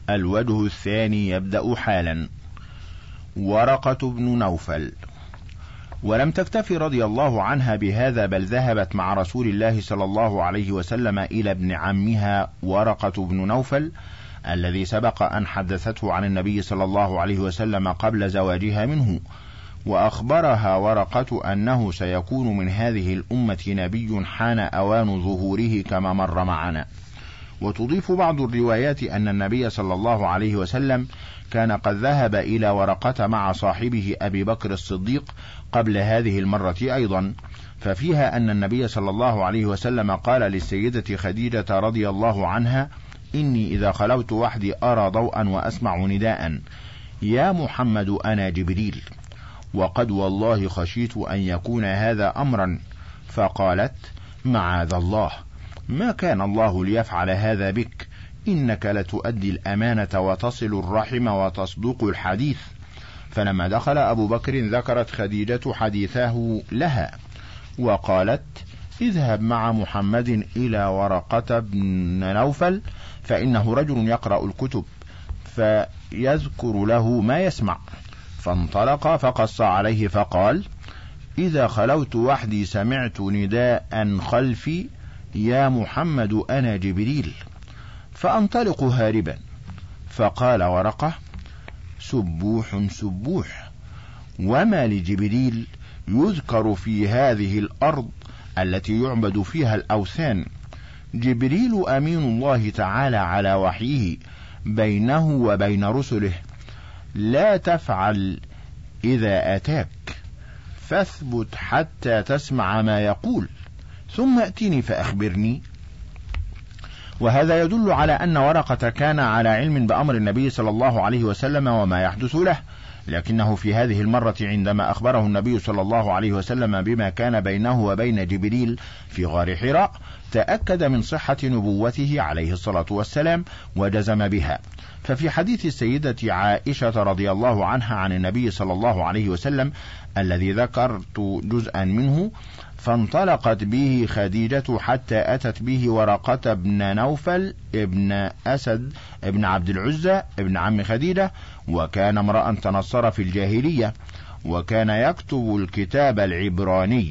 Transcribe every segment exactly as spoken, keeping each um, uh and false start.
الوجه الثاني يبدأ حالا. ورقة بن نوفل. ولم تكتفي رضي الله عنها بهذا، بل ذهبت مع رسول الله صلى الله عليه وسلم إلى ابن عمها ورقة بن نوفل الذي سبق أن حدثته عن النبي صلى الله عليه وسلم قبل زواجها منه، وأخبرها ورقة أنه سيكون من هذه الأمة نبي حان أوان ظهوره كما مر معنا. وتضيف بعض الروايات أن النبي صلى الله عليه وسلم كان قد ذهب إلى ورقة مع صاحبه أبي بكر الصديق قبل هذه المرة أيضا، ففيها أن النبي صلى الله عليه وسلم قال للسيدة خديجة رضي الله عنها: إني إذا خلوت وحدي أرى ضوءا وأسمع نداء: يا محمد أنا جبريل، وقد والله خشيت أن يكون هذا أمرا. فقالت: معاذ الله، ما كان الله ليفعل هذا بك، إنك لتؤدي الأمانة وتصل الرحم وتصدق الحديث. فلما دخل أبو بكر ذكرت خديجة حديثه لها وقالت: اذهب مع محمد إلى ورقة بن نوفل، فإنه رجل يقرأ الكتب فيذكر له ما يسمع. فانطلق فقص عليه فقال: إذا خلوت وحدي سمعت نداء خلفي: يا محمد أنا جبريل. فأنطلق هاربا. فقال ورقة: سبوح سبوح، وما لجبريل يذكر في هذه الأرض التي يعبد فيها الأوثان؟ جبريل أمين الله تعالى على وحيه بينه وبين رسله، لا تفعل إذا أتاك، فاثبت حتى تسمع ما يقول، ثم ائتني فأخبرني. وهذا يدل على أن ورقة كان على علم بأمر النبي صلى الله عليه وسلم وما يحدث له، لكنه في هذه المرة عندما أخبره النبي صلى الله عليه وسلم بما كان بينه وبين جبريل في غار حراء تأكد من صحة نبوته عليه الصلاة والسلام وجزم بها. ففي حديث السيدة عائشة رضي الله عنها عن النبي صلى الله عليه وسلم الذي ذكرت جزءا منه: فانطلقت به خديجة حتى أتت به ورقة بن نوفل ابن أسد ابن عبد العزى ابن عم خديجة، وكان امرأ تنصر في الجاهلية، وكان يكتب الكتاب العبراني،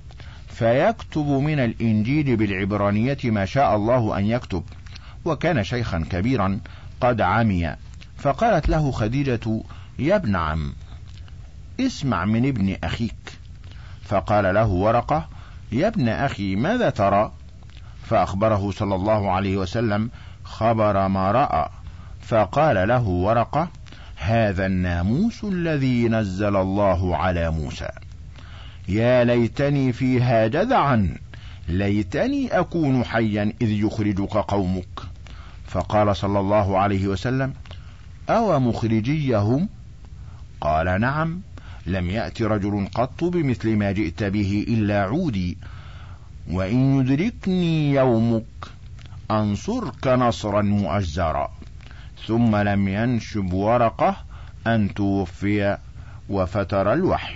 فيكتب من الإنجيل بالعبرانية ما شاء الله أن يكتب، وكان شيخا كبيرا قد عمي. فقالت له خديجة: يا ابن عم، اسمع من ابن أخيك. فقال له ورقة: يا ابن أخي، ماذا ترى؟ فأخبره صلى الله عليه وسلم خبر ما رأى. فقال له ورقة: هذا الناموس الذي نزل الله على موسى، يا ليتني فيها جذعا، ليتني أكون حيا إذ يخرجك قومك. فقال صلى الله عليه وسلم: أو مخرجيهم؟ قال: نعم، لم يأت رجل قط بمثل ما جئت به إلا عودي، وإن يدركني يومك أنصرك نصرا مؤزرا. ثم لم ينشب ورقة أن توفي وفتر الوحي.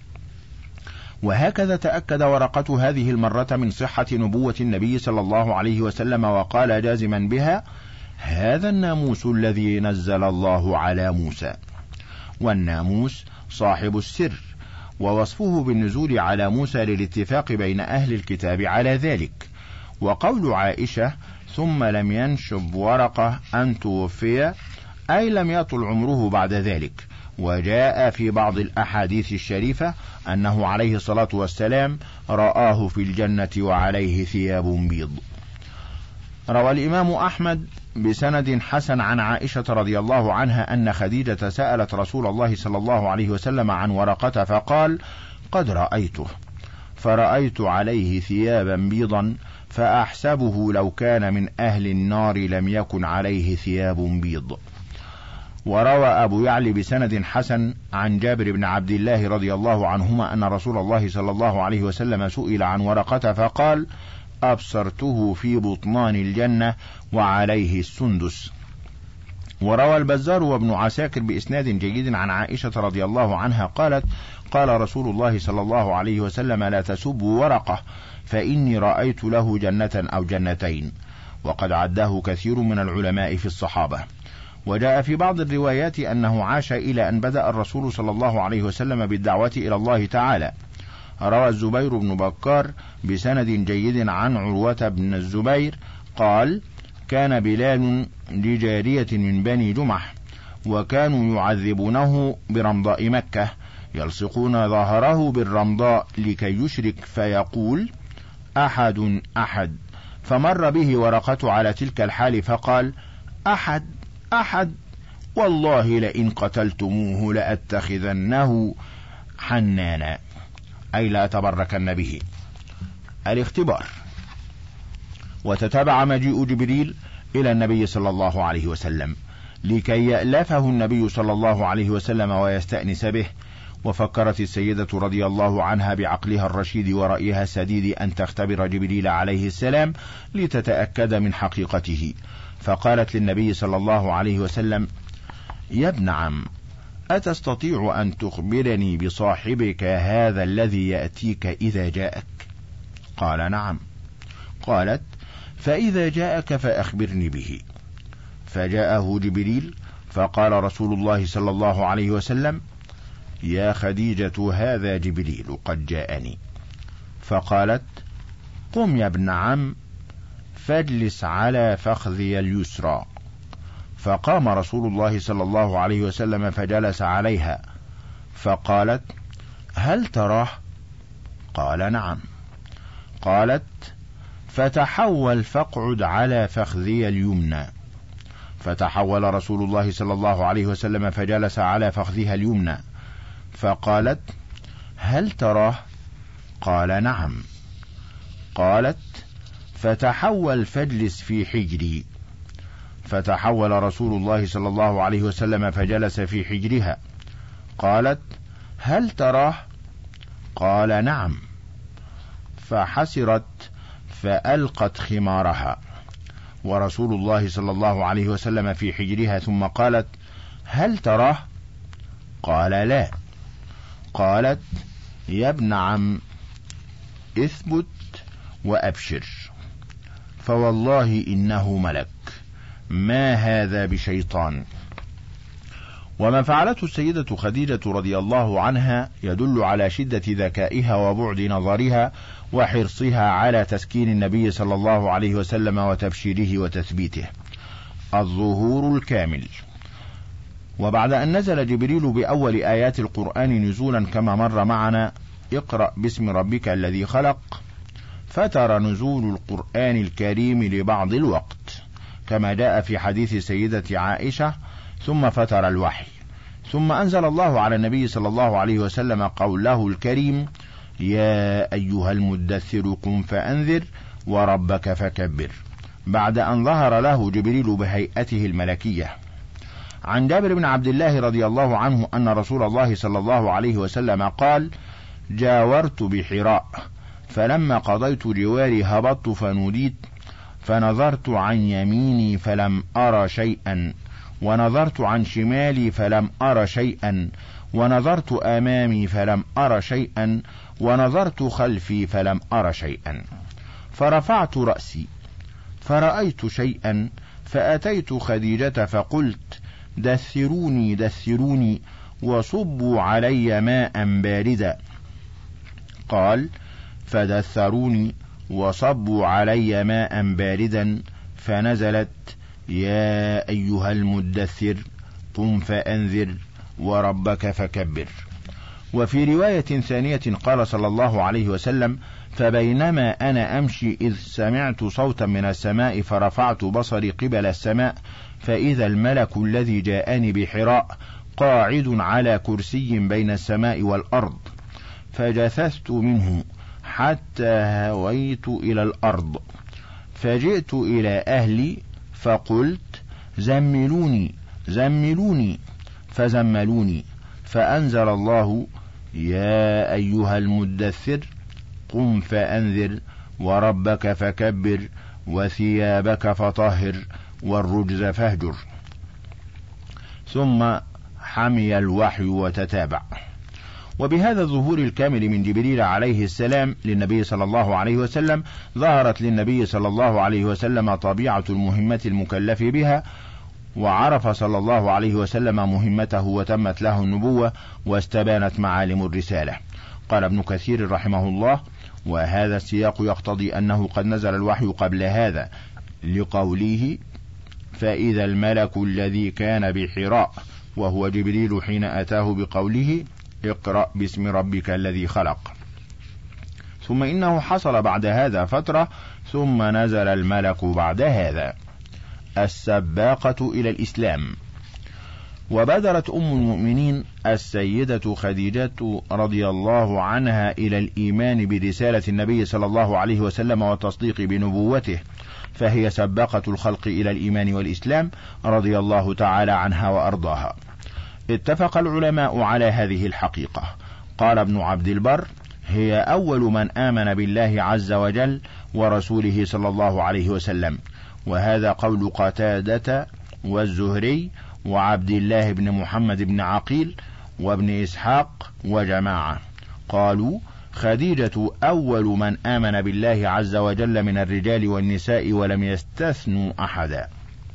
وهكذا تأكد ورقة هذه المرة من صحة نبوة النبي صلى الله عليه وسلم، وقال جازما بها: هذا الناموس الذي نزل الله على موسى. والناموس صاحب السر، ووصفه بالنزول على موسى للاتفاق بين أهل الكتاب على ذلك. وقول عائشة: ثم لم ينشب ورقة أن توفي، أي لم يطل عمره بعد ذلك. وجاء في بعض الأحاديث الشريفة أنه عليه الصلاة والسلام رآه في الجنة وعليه ثياب بيض. روى الإمام أحمد بسند حسن عن عائشة رضي الله عنها أن خديجة سألت رسول الله صلى الله عليه وسلم عن ورقة فقال: قد رأيته، فرأيت عليه ثيابا بيضا، فأحسبه لو كان من أهل النار لم يكن عليه ثياب بيض. وروى أبو يعلي بسند حسن عن جابر بن عبد الله رضي الله عنهما أن رسول الله صلى الله عليه وسلم سئل عن ورقة فقال: أبصرته في بطنان الجنة وعليه السندس. وروى البزار وابن عساكر بإسناد جيد عن عائشة رضي الله عنها قالت: قال رسول الله صلى الله عليه وسلم: لا تسبوا ورقة، فإني رأيت له جنة أو جنتين. وقد عداه كثير من العلماء في الصحابة. وجاء في بعض الروايات أنه عاش إلى أن بدأ الرسول صلى الله عليه وسلم بالدعوة إلى الله تعالى. روى الزبير بن بكار بسند جيد عن عروة بن الزبير قال: كان بلال لجارية من بني جمح، وكانوا يعذبونه برمضاء مكة، يلصقون ظهره بالرمضاء لكي يشرك، فيقول: أحد أحد. فمر به ورقة على تلك الحال فقال: أحد أحد، والله لئن قتلتموه لأتخذنه حنانا، أي لا تبركن به. الاختبار. وتتبع مجيء جبريل إلى النبي صلى الله عليه وسلم لكي يألفه النبي صلى الله عليه وسلم ويستأنس به. وفكرت السيدة رضي الله عنها بعقلها الرشيد ورأيها السديد أن تختبر جبريل عليه السلام لتتأكد من حقيقته، فقالت للنبي صلى الله عليه وسلم: يا ابن عم، أتستطيع أن تخبرني بصاحبك هذا الذي يأتيك إذا جاءك؟ قال: نعم. قالت: فإذا جاءك فأخبرني به. فجاءه جبريل فقال رسول الله صلى الله عليه وسلم: يا خديجة، هذا جبريل قد جاءني. فقالت: قم يا ابن عم فاجلس على فخذي اليسرى. فقام رسول الله صلى الله عليه وسلم فجلس عليها، فقالت: هل تراه؟ قال: نعم. قالت: فتحول فاقعد على فخذي اليمنى. فتحول رسول الله صلى الله عليه وسلم فجلس على فخذها اليمنى، فقالت: هل تراه؟ قال: نعم. قالت: فتحول فاجلس في حجري. فتحول رسول الله صلى الله عليه وسلم فجلس في حجرها. قالت: هل تراه؟ قال: نعم. فحسرت فألقت خمارها ورسول الله صلى الله عليه وسلم في حجرها، ثم قالت: هل تراه؟ قال: لا. قالت: يا ابن عم، اثبت وأبشر، فوالله إنه ملك، ما هذا بشيطان. وما فعلته السيدة خديجة رضي الله عنها يدل على شدة ذكائها وبعد نظرها وحرصها على تسكين النبي صلى الله عليه وسلم وتبشيره وتثبيته. الظهور الكامل. وبعد أن نزل جبريل بأول آيات القرآن نزولا كما مر معنا: اقرأ باسم ربك الذي خلق، فتر نزول القرآن الكريم لبعض الوقت كما جاء في حديث سيدة عائشة، ثم فتر الوحي، ثم أنزل الله على النبي صلى الله عليه وسلم قوله الكريم: يا أيها المدثر قم فأنذر وربك فكبر، بعد أن ظهر له جبريل بهيئته الملكية. عن جابر بن عبد الله رضي الله عنه أن رسول الله صلى الله عليه وسلم قال: جاورت بحراء، فلما قضيت جواري هبطت فنوديت، فنظرت عن يميني فلم أر شيئا، ونظرت عن شمالي فلم أر شيئا، ونظرت أمامي فلم أر شيئا، ونظرت خلفي فلم أر شيئا. فرفعت رأسي فرأيت شيئا، فأتيت خديجة فقلت: دثروني دثروني وصبوا علي ماء باردا. قال: فدثروني وصبوا علي ماء باردا، فنزلت: يا أيها المدثر قم فأنذر وربك فكبر. وفي رواية ثانية قال صلى الله عليه وسلم: فبينما أنا أمشي إذ سمعت صوتا من السماء، فرفعت بصري قبل السماء، فإذا الملك الذي جاءني بحراء قاعد على كرسي بين السماء والأرض، فجثثت منه حتى هويت إلى الأرض، فجئت إلى أهلي فقلت: زملوني زملوني، فزملوني، فأنزل الله: يا أيها المدثر قم فأنذر وربك فكبر وثيابك فطهر والرجز فاهجر. ثم حمي الوحي وتتابع. وبهذا الظهور الكامل من جبريل عليه السلام للنبي صلى الله عليه وسلم ظهرت للنبي صلى الله عليه وسلم طبيعة المهمة المكلف بها، وعرف صلى الله عليه وسلم مهمته وتمت له النبوة واستبانت معالم الرسالة. قال ابن كثير رحمه الله: وهذا السياق يقتضي أنه قد نزل الوحي قبل هذا، لقوله: فإذا الملك الذي كان بحراء، وهو جبريل حين أتاه بقوله: اقرأ باسم ربك الذي خلق. ثم إنه حصل بعد هذا فترة، ثم نزل الملك بعد هذا. السباقة إلى الإسلام. وبادرت أم المؤمنين السيدة خديجة رضي الله عنها إلى الإيمان برسالة النبي صلى الله عليه وسلم والتصديق بنبوته، فهي سباقة الخلق إلى الإيمان والإسلام رضي الله تعالى عنها وأرضاها. اتفق العلماء على هذه الحقيقة. قال ابن عبد البر: هي أول من آمن بالله عز وجل ورسوله صلى الله عليه وسلم، وهذا قول قتادة والزهري وعبد الله بن محمد بن عقيل وابن إسحاق وجماعة. قالوا: خديجة أول من آمن بالله عز وجل من الرجال والنساء ولم يستثنوا أحدا.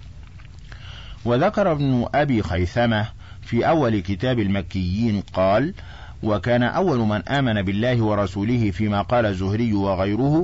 وذكر ابن أبي خيثمة في أول كتاب المكيين قال: وكان أول من آمن بالله ورسوله فيما قال الزهري وغيره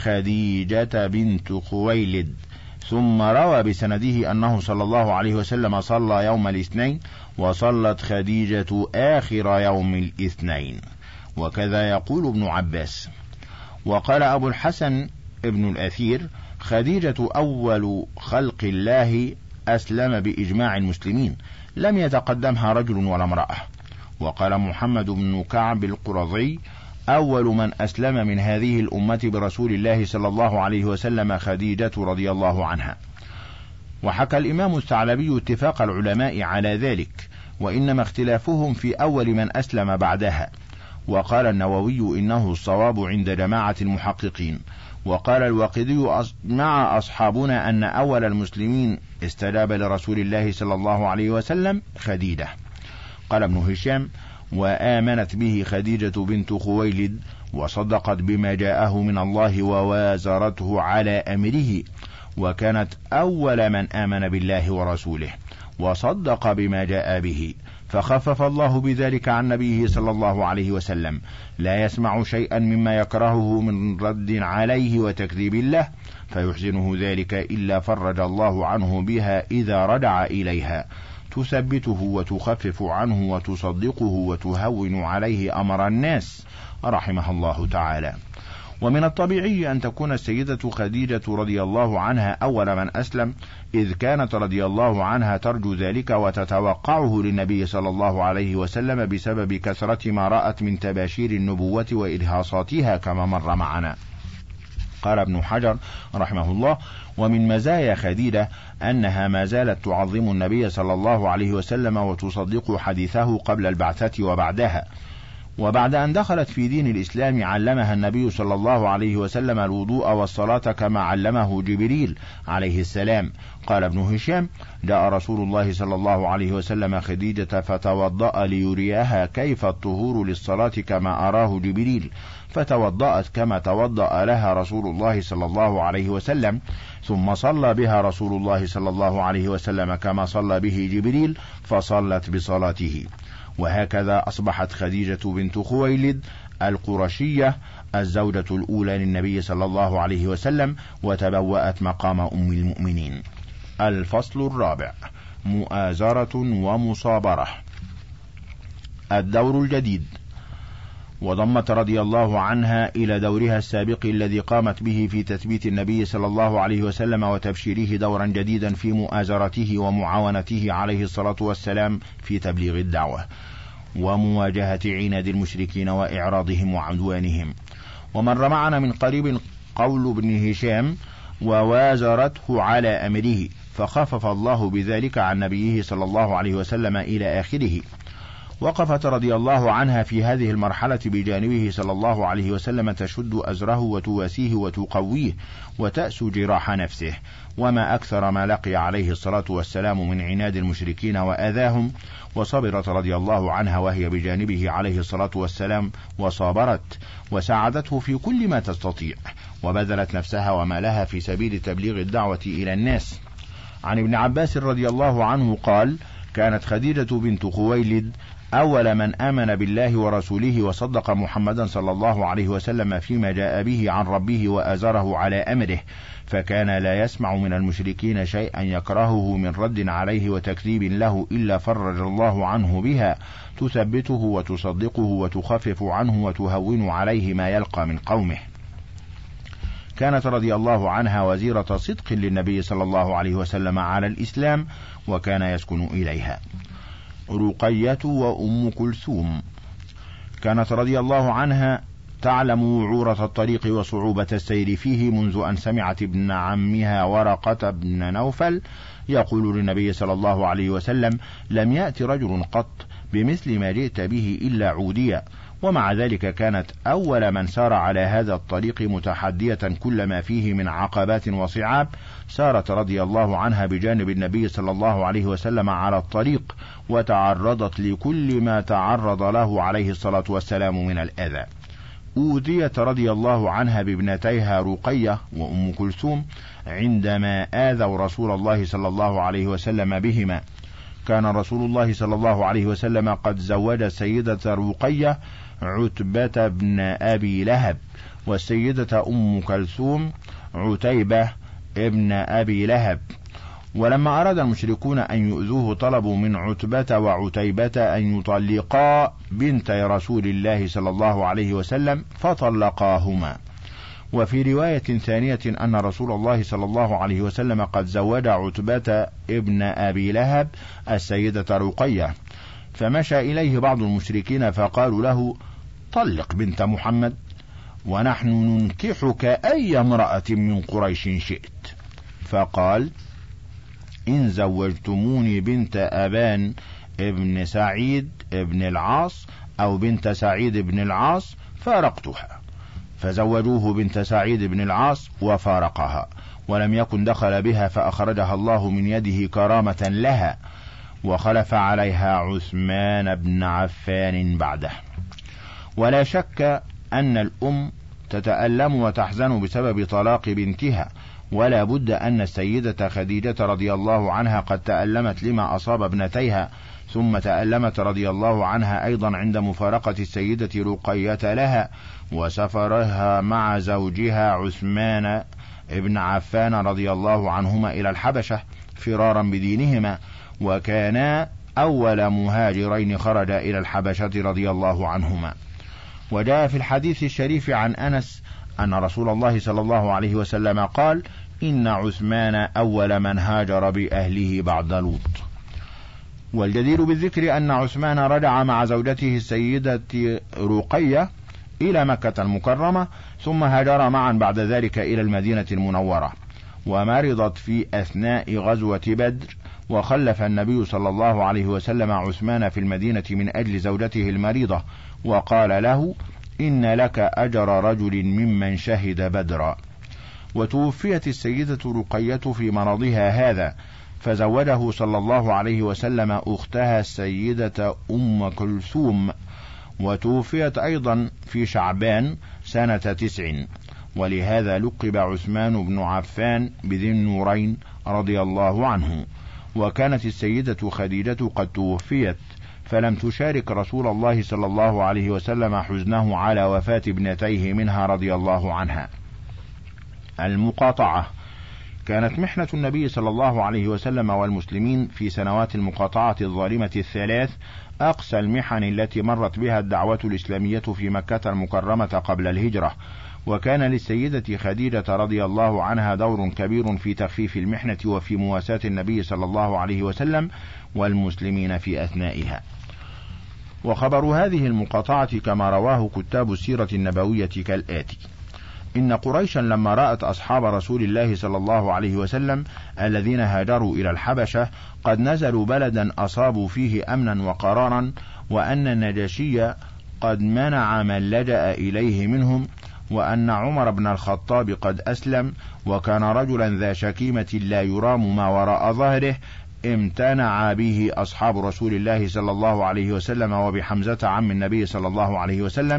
خديجة بنت خويلد. ثم روى بسنده أنه صلى الله عليه وسلم صلى يوم الاثنين، وصلت خديجة آخر يوم الاثنين. وكذا يقول ابن عباس. وقال أبو الحسن ابن الأثير: خديجة أول خلق الله أسلم بإجماع المسلمين، لم يتقدمها رجل ولا امرأة. وقال محمد بن كعب القرظي: أول من أسلم من هذه الأمة برسول الله صلى الله عليه وسلم خديجة رضي الله عنها. وحكى الإمام الثعلبي اتفاق العلماء على ذلك، وإنما اختلافهم في أول من أسلم بعدها. وقال النووي: إنه الصواب عند جماعة المحققين. وقال الواقدي: مع أصحابنا أن أول المسلمين استجاب لرسول الله صلى الله عليه وسلم خديجة. قال ابن هشام: وآمنت به خديجة بنت خويلد، وصدقت بما جاءه من الله ووازرته على أمره، وكانت أول من آمن بالله ورسوله وصدق بما جاء به، فخفف الله بذلك عن نبيه صلى الله عليه وسلم، لا يسمع شيئا مما يكرهه من رد عليه وتكذيب له فيحزنه ذلك إلا فرج الله عنه بها إذا رجع إليها، تثبته وتخفف عنه وتصدقه وتهون عليه أمر الناس رحمه الله تعالى. ومن الطبيعي أن تكون السيدة خديجة رضي الله عنها أول من أسلم، إذ كانت رضي الله عنها ترجو ذلك وتتوقعه للنبي صلى الله عليه وسلم بسبب كثرة ما رأت من تباشير النبوة وإرهاصاتها كما مر معنا. قال ابن حجر رحمه الله: ومن مزايا خديجة أنها ما زالت تعظم النبي صلى الله عليه وسلم وتصدق حديثه قبل البعثة وبعدها. وبعد أن دخلت في دين الإسلام علمها النبي صلى الله عليه وسلم الوضوء والصلاة كما علمه جبريل عليه السلام. قال ابن هشام: جاء رسول الله صلى الله عليه وسلم خديجة فتوضأ ليريها كيف الطهور للصلاة كما أراه جبريل، فتوضأت كما توضأ لها رسول الله صلى الله عليه وسلم، ثم صلى بها رسول الله صلى الله عليه وسلم كما صلى به جبريل، فصلت بصلاته. وهكذا أصبحت خديجة بنت خويلد القرشية الزوجة الأولى للنبي صلى الله عليه وسلم، وتبوأت مقام أم المؤمنين. الفصل الرابع: مؤازرة ومصابرة. الدور الجديد. وضمت رضي الله عنها إلى دورها السابق الذي قامت به في تثبيت النبي صلى الله عليه وسلم وتبشيره دورا جديدا في مؤازرته ومعاونته عليه الصلاة والسلام في تبليغ الدعوة ومواجهة عناد المشركين وإعراضهم وعدوانهم. ومر معنا من قريب قول ابن هشام: ووازرته على أمره، فخفف الله بذلك عن نبيه صلى الله عليه وسلم إلى آخره. وقفت رضي الله عنها في هذه المرحلة بجانبه صلى الله عليه وسلم تشد أزره وتواسيه وتقويه وتأس جراح نفسه. وما أكثر ما لقي عليه الصلاة والسلام من عناد المشركين وأذاهم، وصبرت رضي الله عنها وهي بجانبه عليه الصلاة والسلام، وصابرت وساعدته في كل ما تستطيع، وبذلت نفسها ومالها في سبيل تبليغ الدعوة إلى الناس. عن ابن عباس رضي الله عنه قال: كانت خديجة بنت خويلد أول من آمن بالله ورسوله وصدق محمدا صلى الله عليه وسلم فيما جاء به عن ربه وآزره على أمره، فكان لا يسمع من المشركين شيئا يكرهه من رد عليه وتكذيب له إلا فرج الله عنه بها، تثبته وتصدقه وتخفف عنه وتهون عليه ما يلقى من قومه. كانت رضي الله عنها وزيرة صدق للنبي صلى الله عليه وسلم على الإسلام، وكان يسكن إليها. رقية وأم كلثوم. كانت رضي الله عنها تعلم وعورة الطريق وصعوبة السير فيه منذ أن سمعت ابن عمها ورقة بن نوفل يقول للنبي صلى الله عليه وسلم: لم يأت رجل قط بمثل ما جئت به إلا عوديا. ومع ذلك كانت أول من سار على هذا الطريق متحدية كل ما فيه من عقبات وصعاب. سارت رضي الله عنها بجانب النبي صلى الله عليه وسلم على الطريق، وتعرضت لكل ما تعرض له عليه الصلاة والسلام من الأذى. أوذيت رضي الله عنها بابنتيها رقية وأم كلثوم عندما آذوا رسول الله صلى الله عليه وسلم بهما. كان رسول الله صلى الله عليه وسلم قد زوج السيدة رقية عتبة بن أبي لهب، والسيدة أم كلثوم عتيبة ابن أبي لهب. ولما أراد المشركون أن يؤذوه طلبوا من عتبة وعتيبة أن يطلقا بنتي رسول الله صلى الله عليه وسلم، فطلقاهما. وفي رواية ثانية أن رسول الله صلى الله عليه وسلم قد زوج عتبة ابن أبي لهب السيدة رقية، فمشى إليه بعض المشركين فقالوا له: طلق بنت محمد ونحن ننكحك أي امرأة من قريش شئت. فقال: إن زوجتموني بنت أبان ابن سعيد ابن العاص أو بنت سعيد ابن العاص فارقتها. فزوجوه بنت سعيد بن العاص وفارقها، ولم يكن دخل بها فأخرجها الله من يده كرامة لها، وخلف عليها عثمان بن عفان بعده. ولا شك أن الأم تتألم وتحزن بسبب طلاق بنتها، ولا بد أن السيدة خديجة رضي الله عنها قد تألمت لما أصاب ابنتيها، ثم تألمت رضي الله عنها أيضا عند مفارقة السيدة رقية لها وسفرها مع زوجها عثمان ابن عفان رضي الله عنهما إلى الحبشة فرارا بدينهما، وكانا أول مهاجرين خرج إلى الحبشة رضي الله عنهما. وجاء في الحديث الشريف عن أنس أن رسول الله صلى الله عليه وسلم قال: إن عثمان أول من هاجر بأهله بعد لوط. والجدير بالذكر أن عثمان رجع مع زوجته السيدة رقية إلى مكة المكرمة، ثم هاجر معا بعد ذلك إلى المدينة المنورة، ومرضت في أثناء غزوة بدر، وخلف النبي صلى الله عليه وسلم عثمان في المدينة من أجل زوجته المريضة، وقال له: إن لك أجر رجل ممن شهد بدرا. وتوفيت السيدة رقية في مرضها هذا، فزوجه صلى الله عليه وسلم أختها السيدة أم كلثوم، وتوفيت أيضا في شعبان سنة تسع، ولهذا لقب عثمان بن عفان بذي النورين رضي الله عنه. وكانت السيدة خديجة قد توفيت، فلم تشارك رسول الله صلى الله عليه وسلم حزنه على وفاة ابنتيه منها رضي الله عنها. المقاطعة. كانت محنة النبي صلى الله عليه وسلم والمسلمين في سنوات المقاطعة الظالمة الثلاث أقسى المحن التي مرت بها الدعوة الإسلامية في مكة المكرمة قبل الهجرة، وكان للسيدة خديجة رضي الله عنها دور كبير في تخفيف المحنة وفي مواساة النبي صلى الله عليه وسلم والمسلمين في أثنائها. وخبر هذه المقاطعة كما رواه كتاب السيرة النبوية كالآتي: إن قريشا لما رأت أصحاب رسول الله صلى الله عليه وسلم الذين هاجروا إلى الحبشة قد نزلوا بلدا أصابوا فيه أمنا وقرارا، وأن النجاشي قد منع من لجأ إليه منهم، وأن عمر بن الخطاب قد أسلم وكان رجلا ذا شكيمة لا يرام ما وراء ظهره، امتنع به أصحاب رسول الله صلى الله عليه وسلم وبحمزة عم النبي صلى الله عليه وسلم،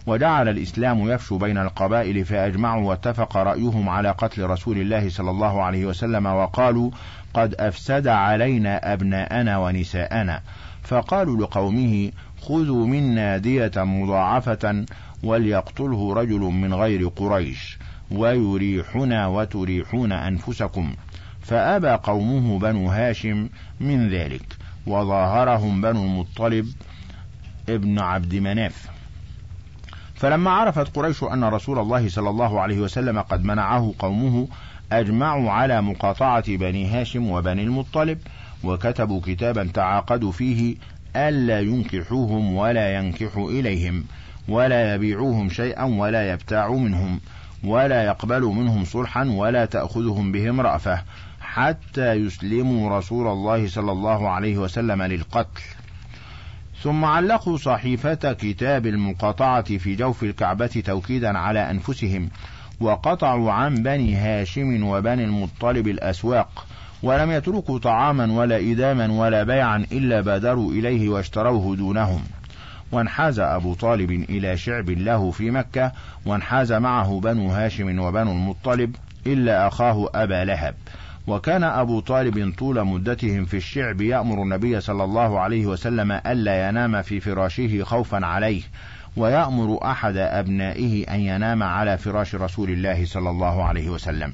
وجعل الإسلام يفشو بين القبائل، فأجمعوا واتفق رأيهم على قتل رسول الله صلى الله عليه وسلم، وقالوا قد أفسد علينا أبناءنا ونساءنا. فقالوا لقومه خذوا منا دية مضاعفة وليقتله رجل من غير قريش ويريحنا وتريحون أنفسكم. فأبى قومه بنو هاشم من ذلك، وظاهرهم بنو المطلب ابن عبد مناف. فلما عرفت قريش أن رسول الله صلى الله عليه وسلم قد منعه قومه أجمعوا على مقاطعة بني هاشم وبني المطلب، وكتبوا كتابا تعاقدوا فيه ألا ينكحوهم ولا ينكحوا إليهم ولا يبيعوهم شيئا ولا يبتاعوا منهم ولا يقبلوا منهم صلحا ولا تأخذهم بهم رأفة حتى يسلموا رسول الله صلى الله عليه وسلم للقتل. ثم علقوا صحيفة كتاب المقاطعة في جوف الكعبة توكيدا على أنفسهم، وقطعوا عن بني هاشم وبني المطلب الأسواق، ولم يتركوا طعاما ولا إداما ولا بيعا إلا بادروا إليه واشتروه دونهم. وانحاز أبو طالب إلى شعب له في مكة، وانحاز معه بنو هاشم وبنو المطلب إلا أخاه أبا لهب. وكان أبو طالب طول مدتهم في الشعب يأمر النبي صلى الله عليه وسلم ألا ينام في فراشه خوفا عليه، ويأمر أحد أبنائه أن ينام على فراش رسول الله صلى الله عليه وسلم.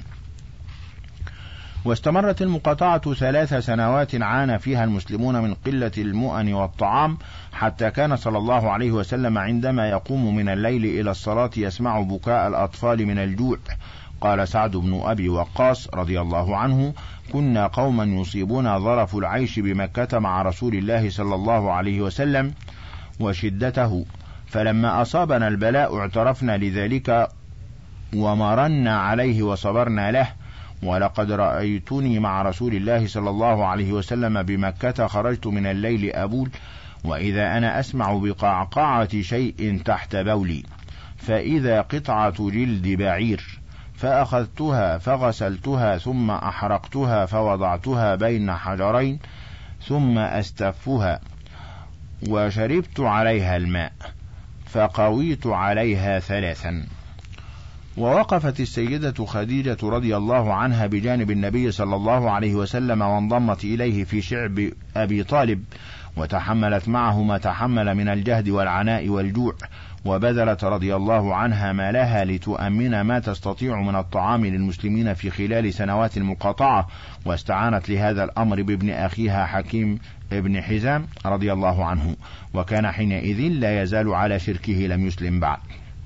واستمرت المقاطعة ثلاث سنوات عانى فيها المسلمون من قلة المؤن والطعام، حتى كان صلى الله عليه وسلم عندما يقوم من الليل إلى الصلاة يسمع بكاء الأطفال من الجوع. قال سعد بن أبي وقاص رضي الله عنه كنا قوما يصيبنا ظرف العيش بمكة مع رسول الله صلى الله عليه وسلم وشدته، فلما أصابنا البلاء اعترفنا لذلك ومرنا عليه وصبرنا له. ولقد رأيتني مع رسول الله صلى الله عليه وسلم بمكة خرجت من الليل أبول، وإذا أنا أسمع بقعقعة شيء تحت بولي، فإذا قطعة جلد بعير، فأخذتها فغسلتها ثم أحرقتها فوضعتها بين حجرين ثم أستفها، وشربت عليها الماء فقويت عليها ثلاثا. ووقفت السيدة خديجة رضي الله عنها بجانب النبي صلى الله عليه وسلم، وانضمت إليه في شعب أبي طالب، وتحملت معه ما تحمل من الجهد والعناء والجوع، وبذلت رضي الله عنها ما لها لتؤمن ما تستطيع من الطعام للمسلمين في خلال سنوات المقاطعة، واستعانت لهذا الأمر بابن أخيها حكيم ابن حزام رضي الله عنه، وكان حينئذ لا يزال على شركه لم يسلم بعد.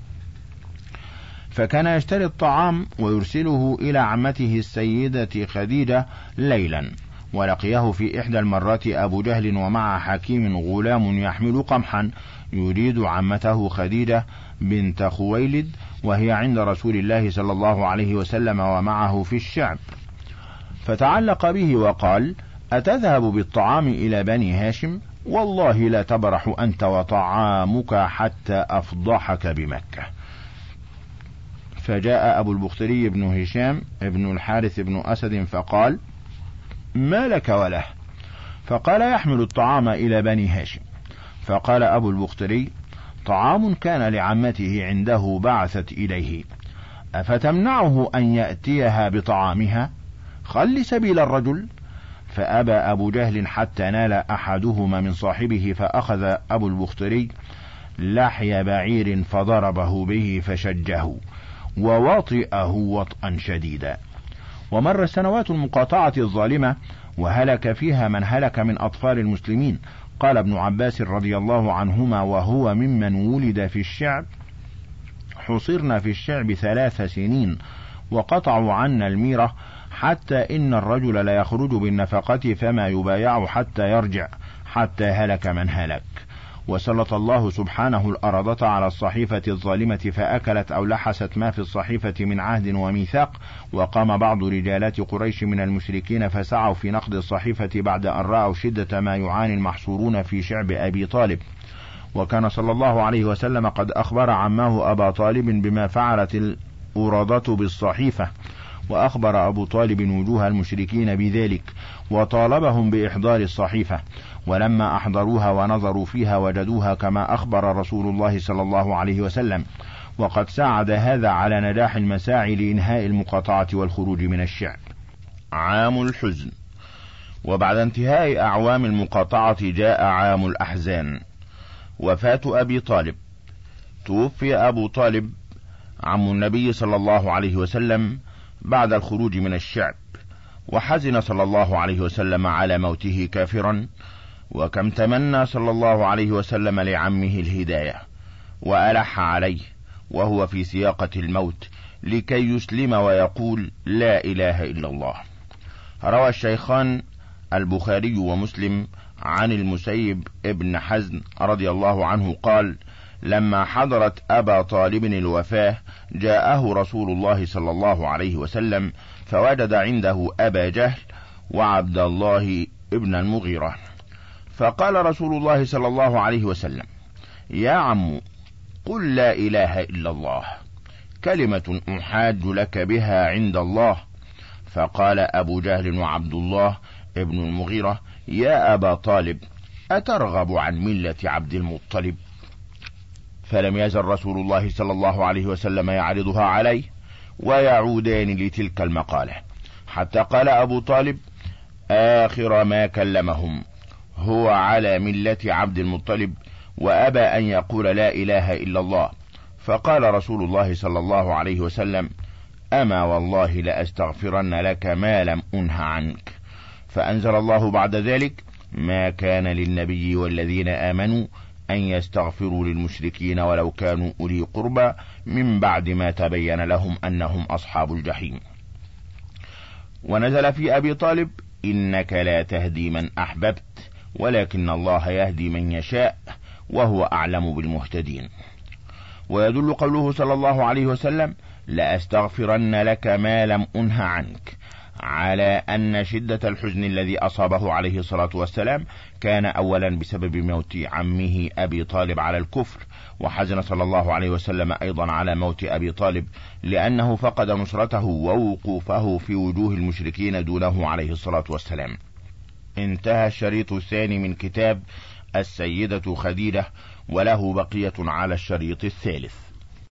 فكان يشتري الطعام ويرسله إلى عمته السيدة خديجة ليلا، ولقيه في إحدى المرات أبو جهل ومع حكيم غلام يحمل قمحا يريد عمته خديجة بنت خويلد، وهي عند رسول الله صلى الله عليه وسلم ومعه في الشعب، فتعلق به وقال أتذهب بالطعام إلى بني هاشم؟ والله لا تبرح أنت وطعامك حتى أفضحك بمكة. فجاء أبو البختري بن هشام ابن الحارث بن أسد فقال ما لك وله؟ فقال يحمل الطعام إلى بني هاشم. فقال أبو البختري طعام كان لعمته عنده بعثت إليه، أفتمنعه أن يأتيها بطعامها؟ خل سبيل الرجل. فأبى أبو جهل حتى نال أحدهما من صاحبه، فأخذ أبو البختري لحي بعير فضربه به فشجه ووطئه وطئا شديدا. ومر سنوات المقاطعة الظالمة وهلك فيها من هلك من أطفال المسلمين. قال ابن عباس رضي الله عنهما وهو ممن ولد في الشعب حصرنا في الشعب ثلاث سنين وقطعوا عنا الميرة، حتى إن الرجل لا يخرج بالنفقة فما يبايع حتى يرجع، حتى هلك من هلك. وسلط الله سبحانه الأرضة على الصحيفة الظالمة فأكلت أو لحست ما في الصحيفة من عهد وميثاق. وقام بعض رجالات قريش من المشركين فسعوا في نقد الصحيفة بعد أن رأوا شدة ما يعاني المحصورون في شعب أبي طالب. وكان صلى الله عليه وسلم قد أخبر عماه أبا طالب بما فعلت الأرضة بالصحيفة، وأخبر أبو طالب وجوه المشركين بذلك وطالبهم بإحضار الصحيفة، ولما أحضروها ونظروا فيها وجدوها كما أخبر رسول الله صلى الله عليه وسلم، وقد ساعد هذا على نجاح المساعي لإنهاء المقاطعة والخروج من الشعب. عام الحزن. وبعد انتهاء أعوام المقاطعة جاء عام الأحزان، وفاة أبي طالب. توفي أبو طالب عم النبي صلى الله عليه وسلم بعد الخروج من الشعب، وحزن صلى الله عليه وسلم على موته كافرا، وكم تمنى صلى الله عليه وسلم لعمه الهداية وألح عليه وهو في سياقة الموت لكي يسلم ويقول لا إله إلا الله. روى الشيخان البخاري ومسلم عن المسيب ابن حزن رضي الله عنه قال: لما حضرت أبا طالب الوفاة جاءه رسول الله صلى الله عليه وسلم فوجد عنده أبا جهل وعبد الله ابن المغيرة، فقال رسول الله صلى الله عليه وسلم: يا عم، قل لا إله إلا الله، كلمة أحاج لك بها عند الله. فقال أبو جهل وعبد الله ابن المغيرة: يا أبا طالب، أترغب عن ملة عبد المطلب؟ فلم يزل رسول الله صلى الله عليه وسلم يعرضها عليه ويعودان لتلك المقالة، حتى قال أبو طالب آخر ما كلمهم: هو على ملة عبد المطلب وأبى أن يقول لا إله إلا الله. فقال رسول الله صلى الله عليه وسلم: أما والله لأستغفرن لك ما لم أنه عنك. فأنزل الله بعد ذلك: ما كان للنبي والذين آمنوا أن يستغفروا للمشركين ولو كانوا أولي قربى من بعد ما تبين لهم أنهم أصحاب الجحيم. ونزل في أبي طالب: إنك لا تهدي من أحببت ولكن الله يهدي من يشاء وهو أعلم بالمهتدين. ويدل قوله صلى الله عليه وسلم: لأستغفرن لك ما لم أنه عنك، على أن شدة الحزن الذي أصابه عليه الصلاة والسلام كان أولا بسبب موت عمه أبي طالب على الكفر، وحزن صلى الله عليه وسلم أيضا على موت أبي طالب لأنه فقد نصرته ووقوفه في وجوه المشركين دونه عليه الصلاة والسلام. انتهى الشريط الثاني من كتاب السيدة خديجة، وله بقية على الشريط الثالث.